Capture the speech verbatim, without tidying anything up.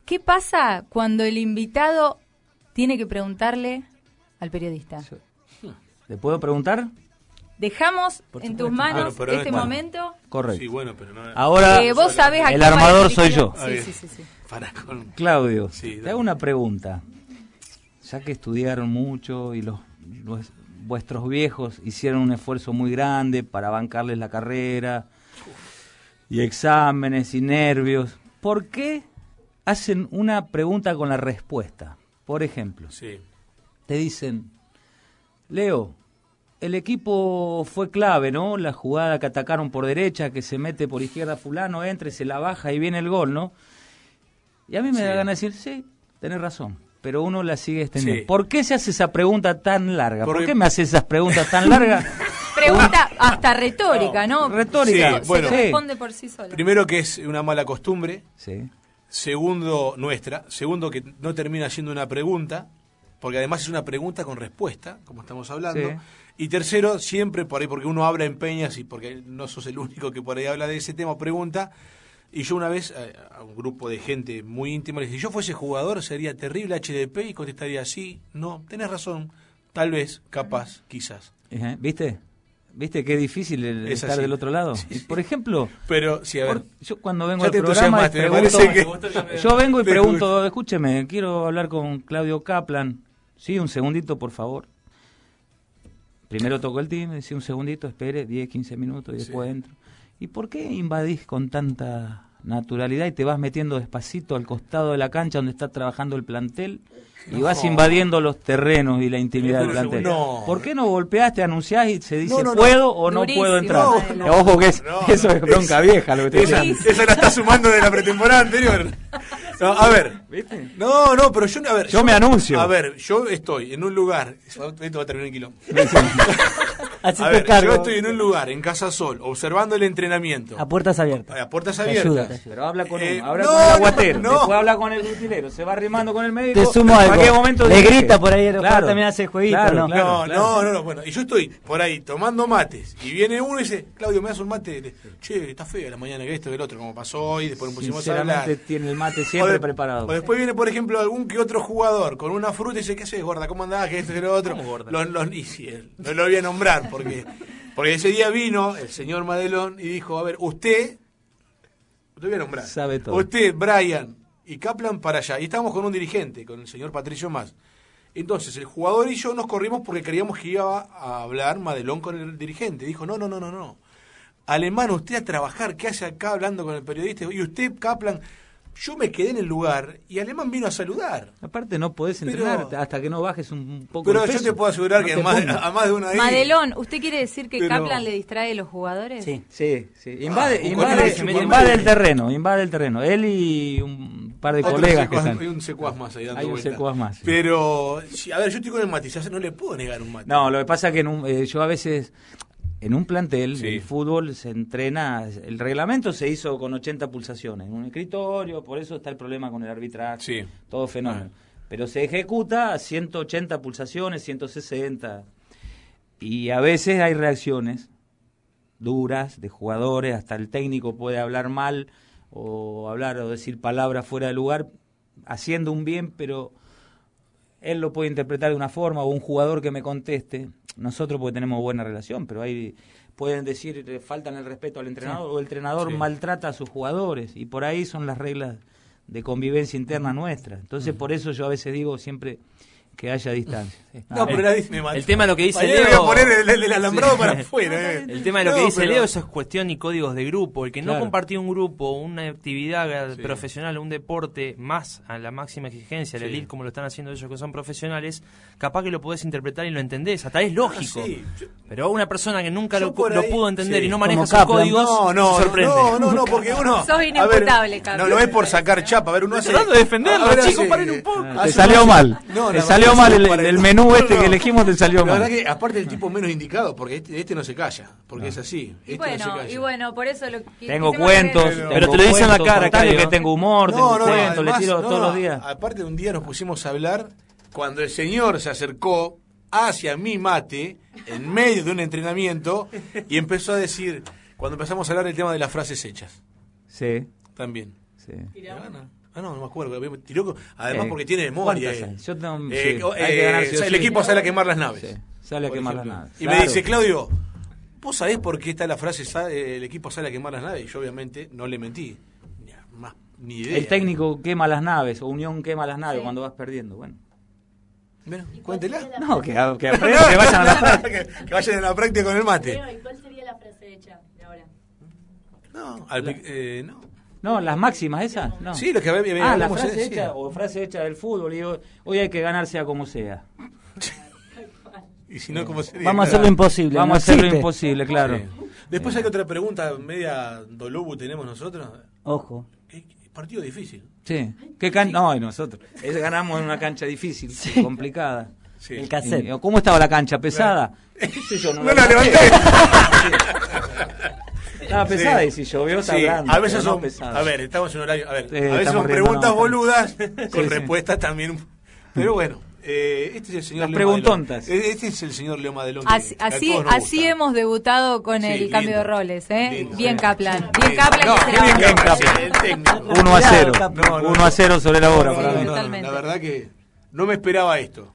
¿qué pasa cuando el invitado tiene que preguntarle al periodista? ¿Le puedo preguntar? Dejamos en tus manos bueno, este no es momento. Correcto. Sí, bueno, pero no. Ahora, Eh, vos sabés a el qué armador país soy dirigieron. yo. Sí, sí, sí, sí. Para con... Claudio, Sí, te dale. hago una pregunta. Ya que estudiaron mucho y los, los vuestros viejos hicieron un esfuerzo muy grande para bancarles la carrera, y exámenes y nervios, ¿por qué hacen una pregunta con la respuesta? Por ejemplo, Sí. te dicen, Leo, el equipo fue clave, ¿no? La jugada que atacaron por derecha, que se mete por izquierda fulano, entra y se la baja y viene el gol, ¿no? Y a mí me Sí. da ganas de decir, sí, tenés razón, pero uno la sigue extendiendo. Sí. ¿Por qué se hace esa pregunta tan larga? Porque- ¿Por qué me hace esas preguntas tan largas? Pregunta hasta retórica, ¿no? Retórica. Sí, bueno. Se Sí. responde por sí sola. Primero que es una mala costumbre. Sí. Segundo, nuestra. Segundo, que no termina siendo una pregunta, porque además es una pregunta con respuesta, como estamos hablando. Sí. Y tercero, siempre por ahí, porque uno habla en peñas y porque no sos el único que por ahí habla de ese tema o pregunta. Y yo una vez a, a un grupo de gente muy íntima le dije, si yo fuese jugador sería terrible H D P, y contestaría sí, no, tenés razón, tal vez, capaz, quizás. Ajá, ¿Viste? ¿Viste qué difícil el Es estar así. del otro lado? Sí, Y, sí. por ejemplo, Pero, sí, a ver, por- yo cuando vengo Ya al te programa y entusiasmaste, me pregunto, parece que- yo vengo y Te pregunto, escúcheme, quiero hablar con Claudio Kaplan. Sí, un segundito, por favor. Primero toco el timbre, sí, un segundito, espere, diez, quince minutos y después Sí. entro. ¿Y por qué invadís con tanta naturalidad y te vas metiendo despacito al costado de la cancha donde está trabajando el plantel y vas No. invadiendo los terrenos y la intimidad del Pero plantel? no. ¿Por qué no golpeás, te anunciás y se dice No, no, no. puedo o no Durísimo, puedo entrar? no, no. Ojo que es, No, eso no. es bronca vieja lo que te esa, digo. esa la está sumando de la pretemporada anterior. No, a ver. ¿Viste? No, no, pero yo, a ver, Yo me anuncio. A ver, yo estoy en un lugar. Esto va a terminar en quilombo. Hacete A ver, cargo. yo estoy en un lugar, en Casa Sol, observando el entrenamiento. A puertas abiertas. A puertas Te abiertas. ayuda, te ayuda. Pero habla con Eh, uno, habla no, con el aguatero, no. después habla con el utilero, se va arrimando con el médico. Te sumo ¿a algo. qué momento Le dice? grita por ahí, el Claro, jugador también hace jueguito, claro, ¿no? claro, no, claro. no, no, no, bueno, y yo estoy por ahí tomando mates, y viene uno y dice, Claudio, ¿me das un mate? Le- Che, está feo la mañana que esto, que el otro, como pasó hoy, después nos pusimos a hablar. Sinceramente tiene el mate siempre O de- preparado. O después viene, por ejemplo, algún que otro jugador con una fruta y dice, ¿qué haces, gorda? ¿Cómo andás? ¿Qué esto, que lo otro? ¿Cómo gorda? Los, los, y sí, él, no lo voy a nombrar, porque, porque ese día vino el señor Madelón y dijo, a ver, usted, no te voy a nombrar, Sabe todo. usted, Brian y Kaplan para allá. Y estábamos con un dirigente, con el señor Patricio Más. Entonces, el jugador y yo nos corrimos porque creíamos que iba a hablar Madelón con el dirigente. Dijo, no, no, no, no, no. Alemán, usted a trabajar, ¿qué hace acá hablando con el periodista? Y usted, Kaplan, yo me quedé en el lugar y Alemán vino a saludar. Aparte no podés Pero- entrenar hasta que no bajes un poco Pero el yo peso. te puedo asegurar No que te a más, pongas. a más de una ahí... Madelón, ¿usted quiere decir que Pero- Kaplan le distrae a los jugadores? Sí. Sí, sí. Invade, Ah, invade, con eso, invade con el eso. terreno, invade el terreno. Él y un par de Otro colegas que secuaz- están. Hay un secuaz más ahí dando Hay un vuelta. secuaz más, sí. Pero, sí, a ver, yo estoy con el mate, ya no le puedo negar un mate. No, lo que pasa es que en un- eh, yo a veces, en un plantel, Sí. el fútbol se entrena, el reglamento se hizo con ochenta pulsaciones, en un escritorio, por eso está el problema con el arbitraje, Sí. todo fenómeno. Pero se ejecuta a ciento ochenta pulsaciones, ciento sesenta, y a veces hay reacciones duras de jugadores, hasta el técnico puede hablar mal, o hablar o decir palabras fuera de lugar, haciendo un bien, pero él lo puede interpretar de una forma, o un jugador que me conteste. Nosotros porque tenemos buena relación, pero hay pueden decir eh, faltan el respeto al entrenador, o el entrenador Sí. maltrata a sus jugadores, y por ahí son las reglas de convivencia interna nuestra. Entonces por eso yo a veces digo siempre que haya distancia. No, pero la dice, me mató. El tema de lo que dice Mañana Leo- voy a poner el, el- el alambrado Sí. para afuera. eh. El tema de lo No, que dice pero- Leo, eso es cuestión y códigos de grupo. El que no Claro. compartió un grupo, una actividad Sí. profesional, un deporte más a la máxima exigencia, la Sí. elite, como lo están haciendo ellos que son profesionales, capaz que lo podés interpretar y lo entendés. Hasta es lógico. Ah, sí. Yo- Pero una persona que nunca Yo lo, por lo ahí- pudo entender sí. y no maneja Como sus Kaplan. códigos, No, no, se sorprende. no, no, no, porque uno... Sos a ver, inimputable, Carlos. No, no es por sacar chapa, a ver, uno hace... Tratando de defenderlo, a ver, chicos, hace- paren un poco. Te hace- salió hace- mal. No, te la salió verdad mal que el, para el el- menú no, este no. que elegimos, te salió La mal. verdad que, aparte, el tipo menos indicado, porque este, este no se calla, porque es así. Y Este no se bueno, calla. y bueno, por eso lo que Tengo quisimos cuentos, saber- Pero- tengo Pero te lo dicen en la cuentos, cara, contale Cayo. que tengo humor, tengo No, no, cuentos, además, le tiro no, todos no, los días. Aparte, un día nos pusimos a hablar cuando el señor se acercó hacia mi mate en medio de un entrenamiento y empezó a decir, cuando empezamos a hablar del tema de las frases hechas, Sí, también. Sí. Gana. Ah, no, no me acuerdo. Tiró con- además Eh, porque tiene memoria. ¿cuántas eh. hay? Yo tengo- Eh, sí, co- hay que eh, ganar sí o el sí. equipo sale a quemar las naves. Sí, sale a por quemar las ejemplo. naves. Y Claro. me dice, Claudio, ¿vos sabés por qué está la frase sa- eh, el equipo sale a quemar las naves? Y yo obviamente no le mentí. Ni, a- más, ni idea. El técnico quema las naves, o Unión quema las naves Sí. cuando vas perdiendo. Bueno. Bueno, ¿Y cuál cuéntela. sería la No, que, frase- que aprendan, que vayan a la práctica. que, que vayan a la práctica con el mate. Leo, ¿y cuál sería la frase hecha de ahora? No, al pi- eh, no. No, las máximas esas, no. Sí, lo que había- Ah, la hablamos, frase eh, sí. hecha, o frase hecha del fútbol, y digo, hoy hay que ganar sea como sea. Y si no, ¿cómo sería? Vamos a Claro. hacerlo imposible. Vamos no a hacerlo existe. imposible, claro. Sí. Después hay otra pregunta media dolobu tenemos nosotros. Ojo. ¿Qué- qué partido difícil. Sí. ¿Qué can... No, y nosotros. Es, ganamos en una cancha difícil, Sí. complicada. Sí. El cassette. Y- ¿Cómo estaba la cancha? ¿Pesada? ¿Qué sé yo? No la levanté. Estaba pesada Sí. y si llovió está Sí, blanda, a veces pero no son, pesada. a ver, estamos en un horario, a ver, Sí, a veces estamos son riendo, preguntas no, boludas con sí. respuestas también, pero bueno, eh, este es el señor Las Leo preguntontas. Madelón. Este es el señor Leo Madelón. que Así, a así, todos nos así gusta. hemos debutado con Sí, el lindo. cambio de roles, ¿eh? Lindo, Bien sí. Kaplan. Bien Lindo. Kaplan No, que se qué la bien banca. Kaplan, el técnico. uno a cero. No, no, uno a cero sobre la hora. No, no, para no, mí. no, no, Totalmente. la verdad que no me esperaba esto.